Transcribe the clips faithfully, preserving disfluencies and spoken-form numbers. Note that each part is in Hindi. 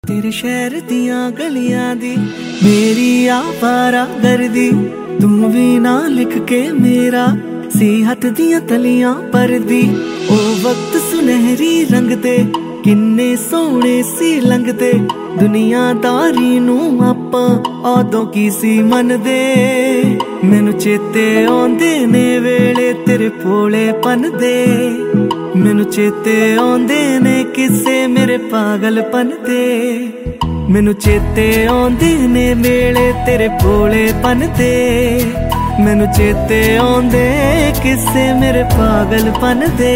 तेरे शहर दियां गलियां दी मेरी आवारा गर्दी, तू भी ना लिख के मेरा सी हथ दियां तलियां परदी। ओ वक्त सुनहरी रंग दे किन्ने सोहणे सी लंघदे, दुनियादारी नू आपां ओदों की सी मनदे। मैनू चेते आउंदे ने वेले तेरे भोलेपन दे, मैनू चेते आउंदे ने किस्से मेरे पागलपन दे। मैनू चेते आउंदे ने वेले तेरे भोलेपन दे, मैनू चेते आउंदे किस्से मेरे पागलपन दे।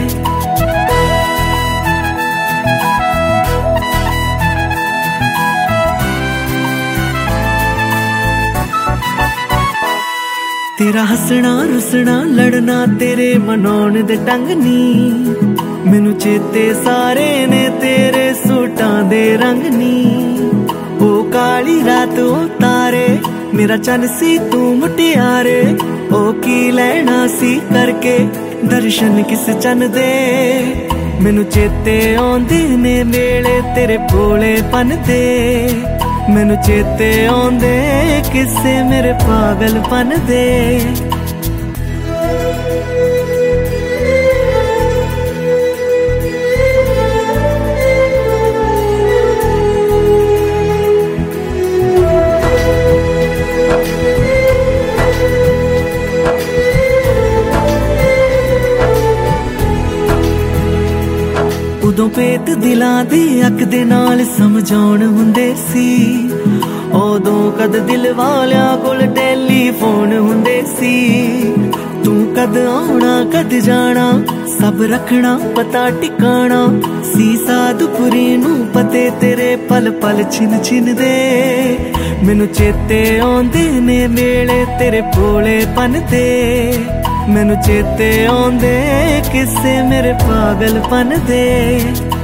तेरा हसना रुसना लड़ना तेरे मनाउण दे ढंग नी, मैनू चेते सारे ने तेरे सूटां दे रंग नी। ओ काली रात ओ तारे मेरा चन सी तू मुटियारे, ओ की लैना सी करके दर्शन किस चन दे। मैनू चेते आउंदे ने वेले तेरे भोलेपन दे, मैनू चेते आउंदे किस्से मेरे पागलपन दे। उदों पेत दिलां दी अख दे नाल समझाउण हुंदे सी, उदों कद दिल वालियां कोल टेलीफोन हुंदे सी। तू कद आउणा कद जाना सब रखना पता टिकाना, सी साधुपुरी नू पते तेरे पल पल छिन छिन दे। मैनू चेते आउंदे ने वेले तेरे भोलेपन दे, मैनू चेते आउंदे किस्से मेरे पागलपन दे।